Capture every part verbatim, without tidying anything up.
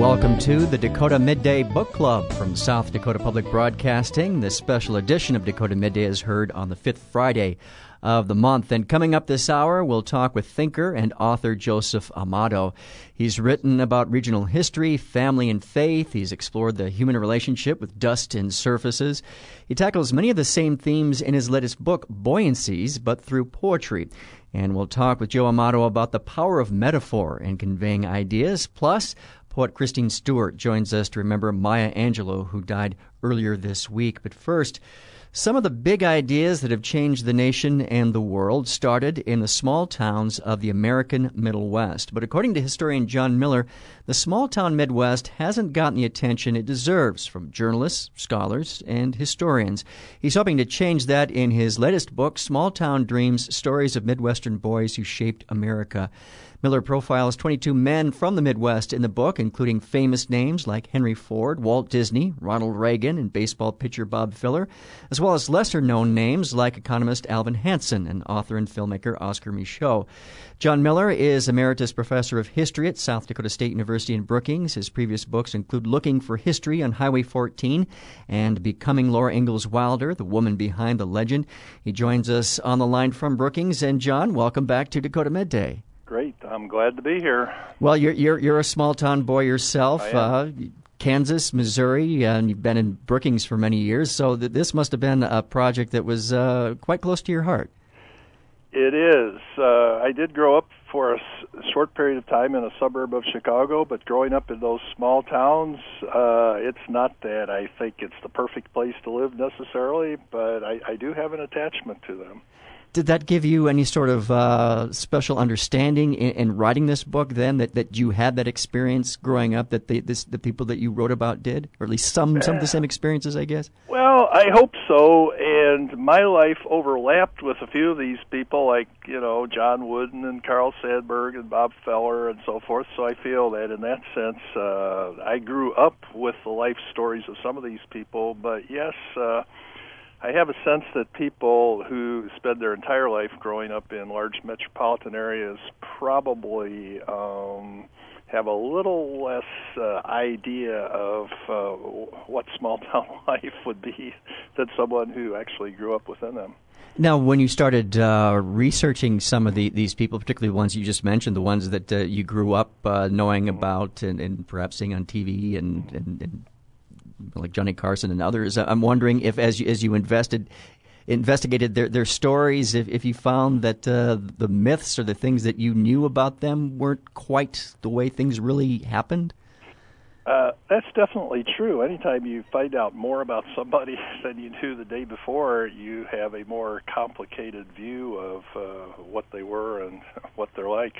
Welcome to the Dakota Midday Book Club from South Dakota Public Broadcasting. This special edition of Dakota Midday is heard on the fifth Friday of the month. And coming up this hour, we'll talk with thinker and author Joseph Amato. He's written about regional history, family, and faith. He's explored the human relationship with dust and surfaces. He tackles many of the same themes in his latest book, Buoyancies, but through poetry. And we'll talk with Joe Amato about the power of metaphor in conveying ideas. Plus, poet Christine Stewart joins us to remember Maya Angelou, who died earlier this week. But first, some of the big ideas that have changed the nation and the world started in the small towns of the American Middle West. But according to historian John Miller, the small-town Midwest hasn't gotten the attention it deserves from journalists, scholars, and historians. He's hoping to change that in his latest book, Small Town Dreams, Stories of Midwestern Boys Who Shaped America. Miller profiles twenty-two men from the Midwest in the book, including famous names like Henry Ford, Walt Disney, Ronald Reagan, and baseball pitcher Bob Feller, as well as lesser-known names like economist Alvin Hansen and author and filmmaker Oscar Micheaux. John Miller is Emeritus Professor of History at South Dakota State University in Brookings. His previous books include Looking for History on Highway fourteen and Becoming Laura Ingalls Wilder, the woman behind the legend. He joins us on the line from Brookings. And John, welcome back to Dakota Midday. Great. I'm glad to be here. Well, you're you're, you're a small-town boy yourself, uh, Kansas, Missouri, and you've been in Brookings for many years, so th- this must have been a project that was uh, quite close to your heart. It is. Uh, I did grow up for a s- short period of time in a suburb of Chicago, but growing up in those small towns, uh, it's not that I think it's the perfect place to live necessarily, but I, I do have an attachment to them. Did that give you any sort of uh, special understanding in, in writing this book then, that, that you had that experience growing up, that they, this, the people that you wrote about did? Or at least some, some of the same experiences, I guess? Well, I hope so, and my life overlapped with a few of these people, like, you know, John Wooden and Carl Sandburg and Bob Feller and so forth, so I feel that in that sense uh, I grew up with the life stories of some of these people, but yes, uh, I have a sense that people who spend their entire life growing up in large metropolitan areas probably um, have a little less uh, idea of uh, what small-town life would be than someone who actually grew up within them. Now, when you started uh, researching some of the, these people, particularly the ones you just mentioned, the ones that uh, you grew up uh, knowing about and, and perhaps seeing on T V and, and, and like Johnny Carson and others, I'm wondering if, as you, as you invested, investigated their, their stories, if, if you found that uh, the myths or the things that you knew about them weren't quite the way things really happened? Uh, that's definitely true. Anytime you find out more about somebody than you knew the day before, you have a more complicated view of uh, what they were and what they're like.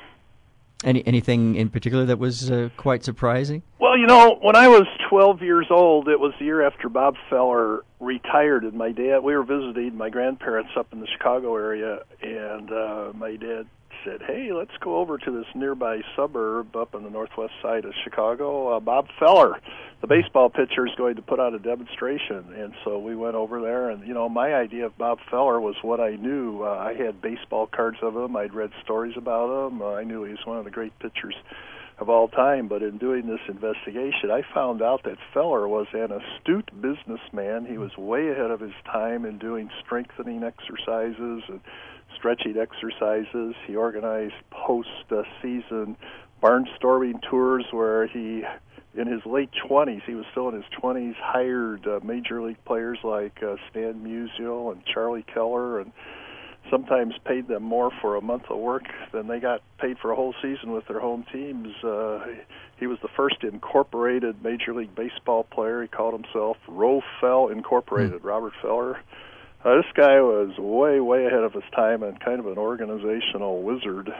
Any anything in particular that was uh, quite surprising? Well, you know, when I was twelve years old, it was the year after Bob Feller retired, and my dad, we were visiting my grandparents up in the Chicago area, and uh, my dad said, hey, let's go over to this nearby suburb up on the northwest side of Chicago. Uh, Bob Feller, the baseball pitcher, is going to put on a demonstration. And so we went over there, and, you know, my idea of Bob Feller was what I knew. Uh, I had baseball cards of him. I'd read stories about him. Uh, I knew he was one of the great pitchers of all time. But in doing this investigation, I found out that Feller was an astute businessman. He was way ahead of his time in doing strengthening exercises and stretching exercises. He organized post-season barnstorming tours where he, in his late twenties, he was still in his twenties, hired uh, major league players like uh, Stan Musial and Charlie Keller, and sometimes paid them more for a month of work than they got paid for a whole season with their home teams. Uh, he was the first incorporated Major League Baseball player. He called himself Rofell Incorporated, mm. Robert Feller. Uh, this guy was way, way ahead of his time and kind of an organizational wizard.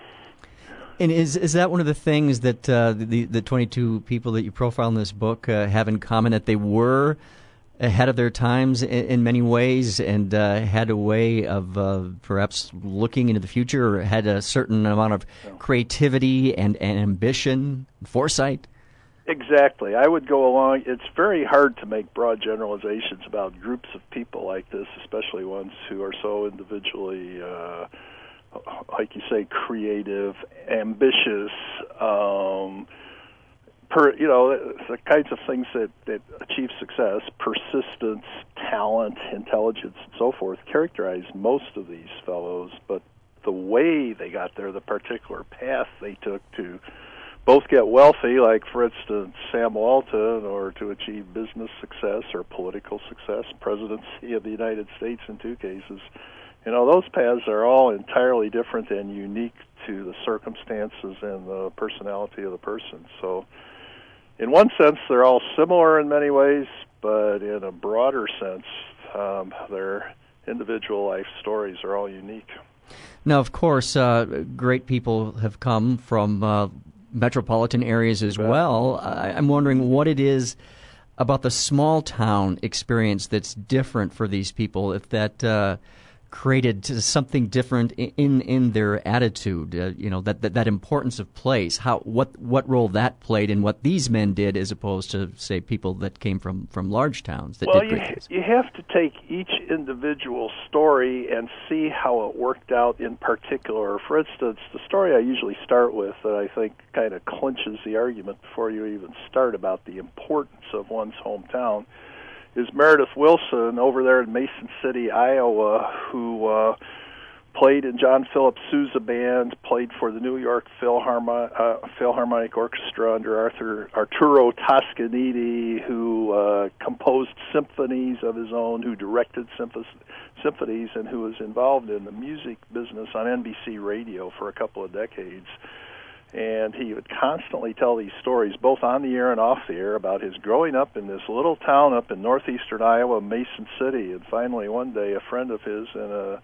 And is is that one of the things that uh, the the twenty-two people that you profile in this book uh, have in common, that they were ahead of their times in, in many ways and uh, had a way of uh, perhaps looking into the future, or had a certain amount of creativity and, and ambition, foresight? Exactly. I would go along. It's very hard to make broad generalizations about groups of people like this, especially ones who are so individually, uh, like you say, creative, ambitious, um, per, you know, the kinds of things that, that achieve success, persistence, talent, intelligence, and so forth, characterize most of these fellows, but the way they got there, the particular path they took to both get wealthy, like, for instance, Sam Walton, or to achieve business success or political success, presidency of the United States in two cases, you know, those paths are all entirely different and unique to the circumstances and the personality of the person. So in one sense, they're all similar in many ways, but in a broader sense, um, their individual life stories are all unique. Now, of course, uh, great people have come from uh, metropolitan areas as well. I, I'm wondering what it is about the small town experience that's different for these people, if that uh, created something different in in their attitude, uh, you know, that, that that importance of place, how what what role that played in what these men did, as opposed to, say, people that came from, from large towns that well, did great you, things. you have to take each individual story and see how it worked out in particular. For instance, the story I usually start with that I think kind of clinches the argument before you even start about the importance of one's hometown is Meredith Willson over there in Mason City, Iowa, who uh, played in John Philip Sousa Band, played for the New York Philharmonic, uh, Philharmonic Orchestra under Arthur Arturo Toscanini, who uh, composed symphonies of his own, who directed symph- symphonies, and who was involved in the music business on N B C radio for a couple of decades. And he would constantly tell these stories, both on the air and off the air, about his growing up in this little town up in northeastern Iowa, Mason City. And finally, one day, a friend of his and a,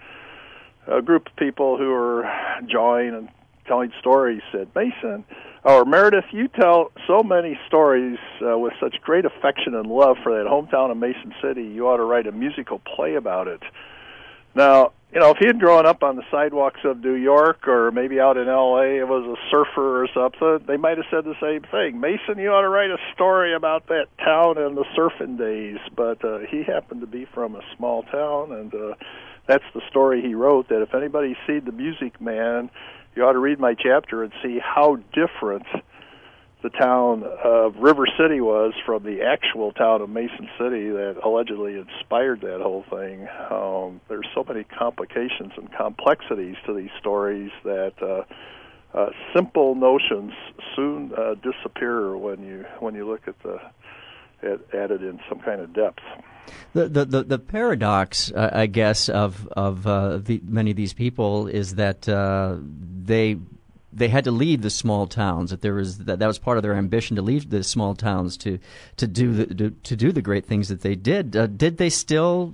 a group of people who were jawing and telling stories said, Mason, or Meredith, you tell so many stories uh, with such great affection and love for that hometown of Mason City, you ought to write a musical play about it. Now, you know, if he had grown up on the sidewalks of New York or maybe out in L A, it was a surfer or something, they might have said the same thing. Mason, you ought to write a story about that town and the surfing days. But uh, he happened to be from a small town, and uh, that's the story he wrote, that if anybody's seen The Music Man, you ought to read my chapter and see how different the town of River City was from the actual town of Mason City that allegedly inspired that whole thing. Um, there's so many complications and complexities to these stories that uh, uh, simple notions soon uh, disappear when you when you look at the at, at it in some kind of depth. The the the, the paradox, uh, I guess, of of uh, the, many of these people is that uh, they. They had to leave the small towns. That there was that, that was part of their ambition, to leave the small towns to to do the to, to do the great things that they did. Uh, did they still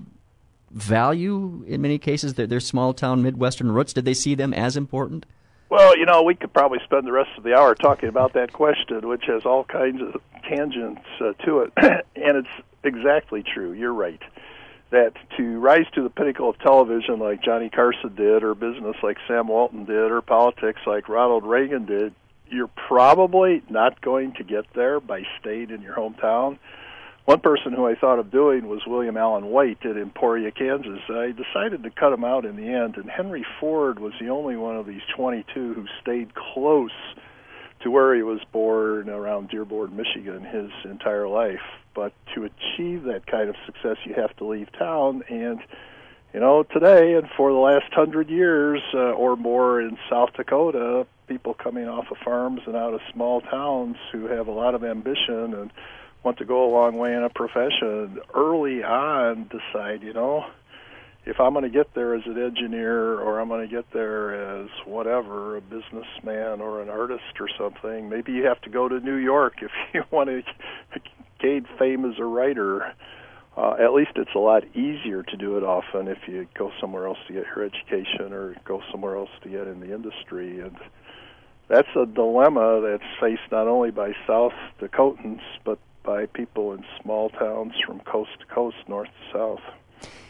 value, in many cases, their, their small town Midwestern roots? Did they see them as important? Well, you know, we could probably spend the rest of the hour talking about that question, which has all kinds of tangents uh, to it, and it's exactly true. You're right. That to rise to the pinnacle of television like Johnny Carson did, or business like Sam Walton did, or politics like Ronald Reagan did, you're probably not going to get there by staying in your hometown. One person who I thought of doing was William Allen White at Emporia, Kansas. I decided to cut him out in the end, and Henry Ford was the only one of these twenty-two who stayed close to where he was born around Dearborn, Michigan, his entire life. But to achieve that kind of success, you have to leave town. And, you know, today and for the last hundred years uh, or more in South Dakota, people coming off of farms and out of small towns who have a lot of ambition and want to go a long way in a profession early on decide, you know, if I'm going to get there as an engineer or I'm going to get there as whatever, a businessman or an artist or something, maybe you have to go to New York if you want to gain fame as a writer. Uh, at least it's a lot easier to do it often if you go somewhere else to get your education or go somewhere else to get in the industry. And that's a dilemma that's faced not only by South Dakotans, but by people in small towns from coast to coast, north to south.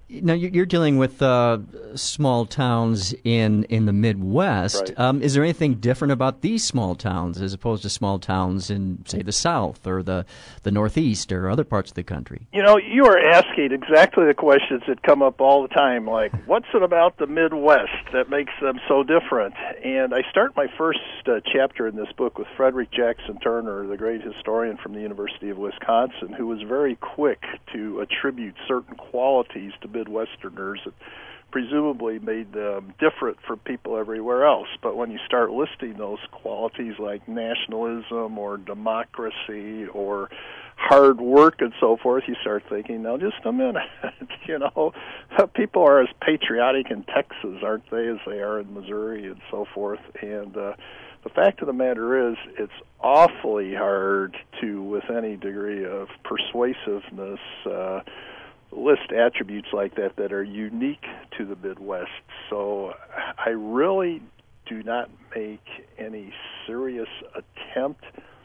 Now, you're dealing with uh, small towns in, in the Midwest. Right. Um, is there anything different about these small towns as opposed to small towns in, say, the South or the, the Northeast or other parts of the country? You know, you are asking exactly the questions that come up all the time, like, what's it about the Midwest that makes them so different? And I start my first uh, chapter in this book with Frederick Jackson Turner, the great historian from the University of Wisconsin, who was very quick to attribute certain qualities to Midwesterners that presumably made them different from people everywhere else. But when you start listing those qualities like nationalism or democracy or hard work and so forth, you start thinking, now just a minute, you know, people are as patriotic in Texas, aren't they, as they are in Missouri and so forth. And uh, the fact of the matter is, it's awfully hard to, with any degree of persuasiveness, uh, list attributes like that that are unique to the Midwest. So I really do not make any serious attempt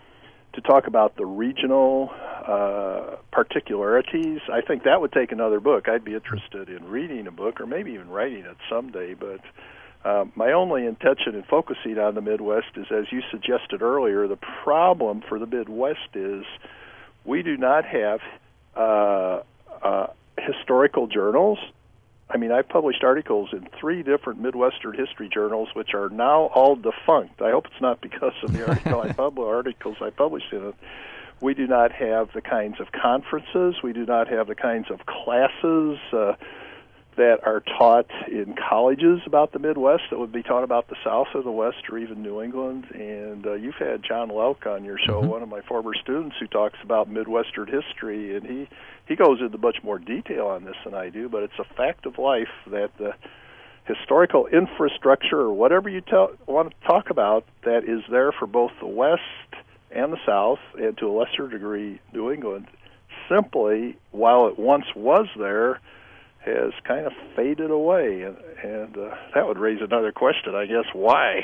to talk about the regional uh, particularities. I think that would take another book. I'd be interested in reading a book or maybe even writing it someday, but uh, my only intention in focusing on the Midwest is, as you suggested earlier, the problem for the Midwest is we do not have uh, uh, historical journals. I mean, I've published articles in three different Midwestern history journals, which are now all defunct. I hope it's not because of the article I pub- articles I published in it. We do not have the kinds of conferences. We do not have the kinds of classes uh, that are taught in colleges about the Midwest that would be taught about the South or the West or even New England. And uh, you've had John Lelk on your show, mm-hmm. one of my former students, who talks about Midwestern history, and he, he goes into much more detail on this than I do, but it's a fact of life that the historical infrastructure, or whatever you tell, want to talk about, that is there for both the West and the South, and to a lesser degree New England, simply, while it once was there, has kind of faded away, and, and uh, that would raise another question, I guess. Why?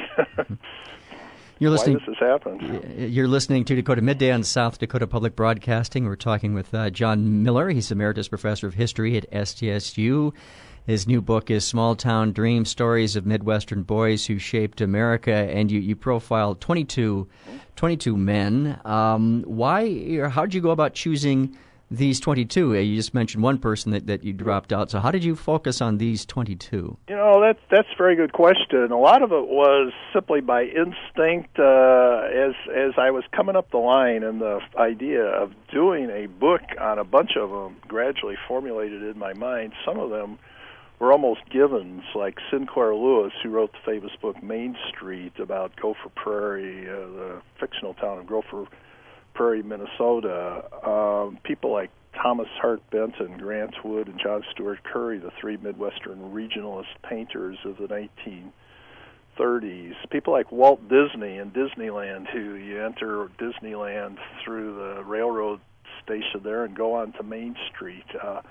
You're listening, Why this has happened? You're listening to Dakota Midday on South Dakota Public Broadcasting. We're talking with uh, John Miller. He's Emeritus Professor of History at S D S U. His new book is Small Town Dream, Stories of Midwestern Boys Who Shaped America, and you, you profile twenty-two, twenty-two men. Um, why, or how did you go about choosing these twenty-two? You just mentioned one person that, that you dropped out. So how did you focus on these twenty-two? You know, that's that's a very good question. A lot of it was simply by instinct. Uh, as as I was coming up the line, and the idea of doing a book on a bunch of them gradually formulated in my mind. Some of them were almost givens, like Sinclair Lewis, who wrote the famous book Main Street about Gopher Prairie, uh, the fictional town of Gopher Prairie, Minnesota. Um, people like Thomas Hart Benton, Grant Wood, and John Stuart Curry, the three Midwestern regionalist painters of the nineteen thirties. People like Walt Disney and Disneyland, who you enter Disneyland through the railroad station there and go on to Main Street. Uh,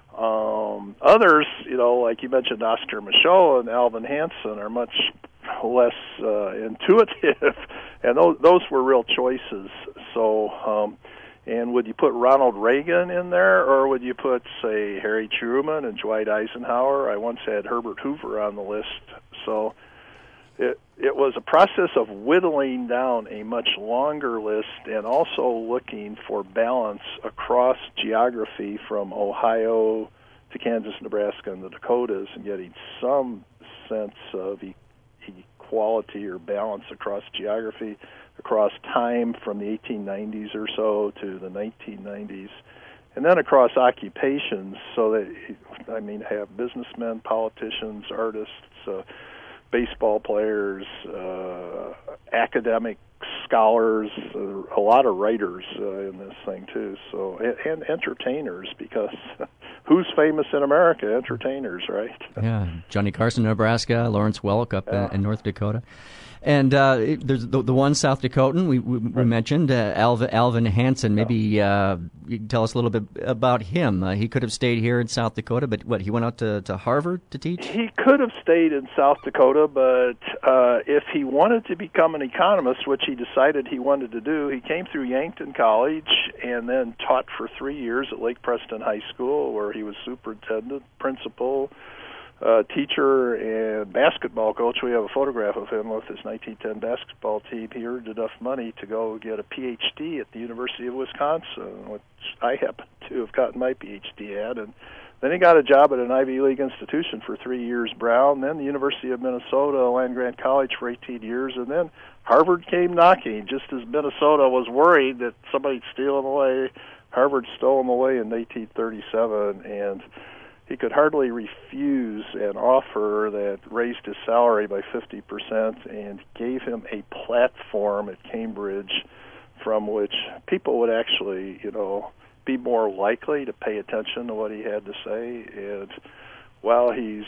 um, others, you know, like you mentioned, Oscar Michaud and Alvin Hansen, are much less uh, intuitive, and those those were real choices. So, um, and would you put Ronald Reagan in there, or would you put, say, Harry Truman and Dwight Eisenhower? I once had Herbert Hoover on the list. So it it was a process of whittling down a much longer list, and also looking for balance across geography from Ohio to Kansas, Nebraska, and the Dakotas, and getting some sense of e- equality or balance across geography, across time from the eighteen nineties or so to the nineteen nineties, and then across occupations, so that, I mean, have businessmen, politicians, artists, uh, baseball players, uh, academic scholars, uh, a lot of writers uh, in this thing too. So and, and entertainers, because who's famous in America? Entertainers, right? Yeah, Johnny Carson, Nebraska, Lawrence Welk up yeah. in, in North Dakota. And uh, it- there's the, the one South Dakotan we, we, we Right. mentioned, uh, Alvin, Alvin Hansen. Maybe uh, you can tell us a little bit about him. Uh, he could have stayed here in South Dakota, but what, he went out to, to Harvard to teach? He could have stayed in South Dakota, but uh, if he wanted to become an economist, which he decided he wanted to do, he came through Yankton College and then taught for three years at Lake Preston High School, where he was superintendent, principal, uh, teacher, and basketball coach. We have a photograph of him with his nineteen ten basketball team. He earned enough money to go get a P H D at the University of Wisconsin, which I happen to have gotten my P H D at, and then he got a job at an Ivy League institution for three years, Brown, then the University of Minnesota, land-grant college for eighteen years, and then Harvard came knocking. Just as Minnesota was worried that somebody'd steal him away, Harvard stole him away in eighteen thirty-seven, and he could hardly refuse an offer that raised his salary by fifty percent and gave him a platform at Cambridge from which people would actually, you know, be more likely to pay attention to what he had to say. And while he's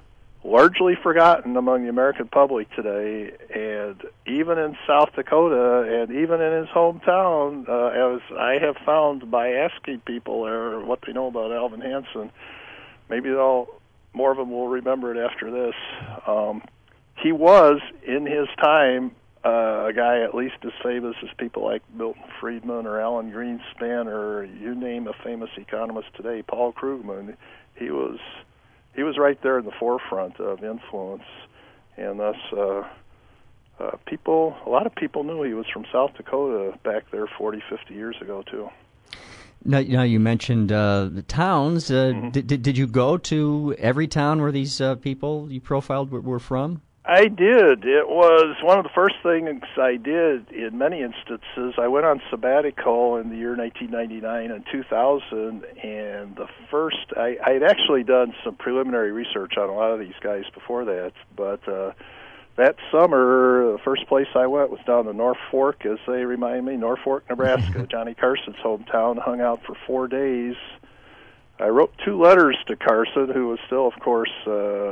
largely forgotten among the American public today, and even in South Dakota and even in his hometown, uh, as I have found by asking people there what they know about Alvin Hansen, maybe they'll, more of them will remember it after this. Um, he was, in his time, uh, a guy at least as famous as people like Milton Friedman or Alan Greenspan or you name a famous economist today, Paul Krugman. He was he was right there in the forefront of influence, and thus uh, uh, people, a lot of people knew he was from South Dakota back there forty, fifty years ago too. Now, now you mentioned uh, the towns. Uh, Mm-hmm. did, did did you go to every town where these uh, people you profiled were, were from? I did. It was one of the first things I did in many instances. I went on sabbatical in the year nineteen ninety-nine and two thousand, and the first, I I had actually done some preliminary research on a lot of these guys before that, but uh, that summer, the first place I went was down to North Fork, as they remind me, North Fork, Nebraska, Johnny Carson's hometown, hung out for four days. I wrote two letters to Carson, who was still, of course, uh,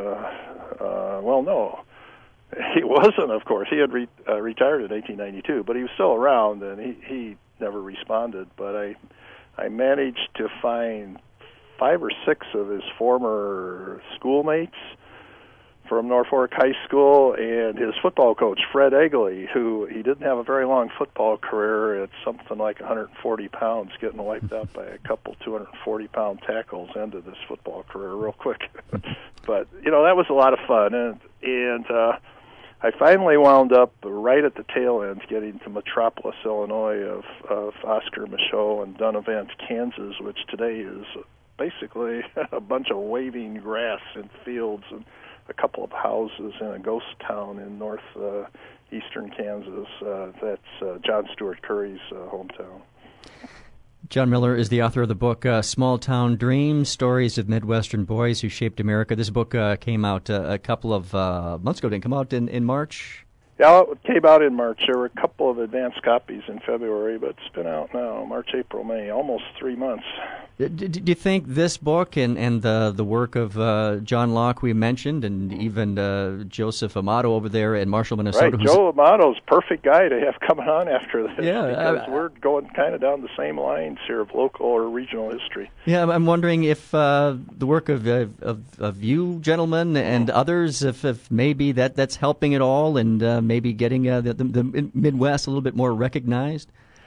uh, well, no, he wasn't, of course. He had re- uh, retired in eighteen ninety-two, but he was still around, and he, he never responded. But I, I managed to find five or six of his former schoolmates from Norfolk High School, and his football coach, Fred Egley, who he didn't have a very long football career at something like one hundred forty pounds, getting wiped out by a couple two hundred forty pound tackles, ended his football career real quick. But, you know, that was a lot of fun, and, and uh, I finally wound up right at the tail end getting to Metropolis, Illinois, of, of Oscar Michaud and Dunavant, Kansas, which today is basically a bunch of waving grass and fields and a couple of houses in a ghost town in north uh, eastern Kansas. Uh, that's uh, John Stuart Curry's uh, hometown. John Miller is the author of the book uh, Small Town Dreams, Stories of Midwestern Boys Who Shaped America. This book uh, came out uh, a couple of uh, months ago. Didn't it come out in, in March? Yeah, it came out in March. There were a couple of advanced copies in February, but it's been out now, March, April, May, almost three months. Do, do, do you think this book and, and the the work of uh, John Locke we mentioned, and even uh, Joseph Amato over there in Marshall, Minnesota? Right, Joe Amato's perfect guy to have coming on after this, yeah, because I, we're going kind of down the same lines here of local or regional history. Yeah, I'm wondering if uh, the work of, uh, of of you gentlemen and mm. others, if, if maybe that, that's helping it all, and uh, maybe getting uh, the, the, the Midwest a little bit more recognized?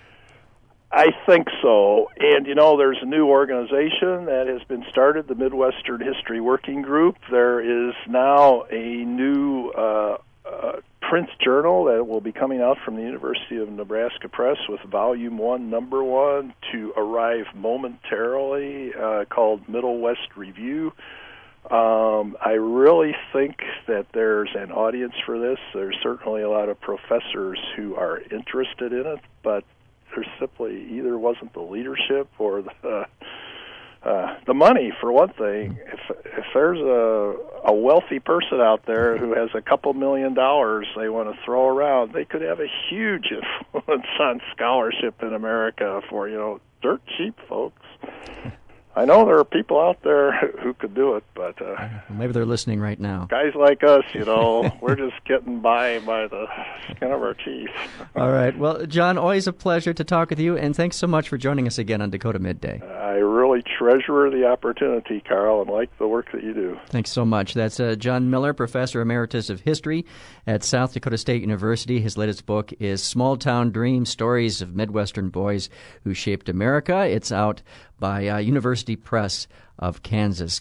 I think so. And, you know, there's a new organization that has been started, the Midwestern History Working Group. There is now a new uh, uh, print journal that will be coming out from the University of Nebraska Press with volume one, number one, to arrive momentarily, uh, called Middle West Review. Um, I really think that there's an audience for this. There's certainly a lot of professors who are interested in it, but there simply either wasn't the leadership or the uh, the money, for one thing. If if there's a a wealthy person out there who has a couple million dollars they want to throw around, they could have a huge influence on scholarship in America for, you know, dirt cheap folks. I know there are people out there who could do it, but uh, maybe they're listening right now. Guys like us, you know, we're just getting by by the skin of our teeth. All right. Well, John, always a pleasure to talk with you, and thanks so much for joining us again on Dakota Midday. I really treasure the opportunity, Carl, and like the work that you do. Thanks so much. That's uh, John Miller, Professor Emeritus of History at South Dakota State University. His latest book is Small Town Dreams, Stories of Midwestern Boys Who Shaped America. It's out by uh, University Press of Kansas.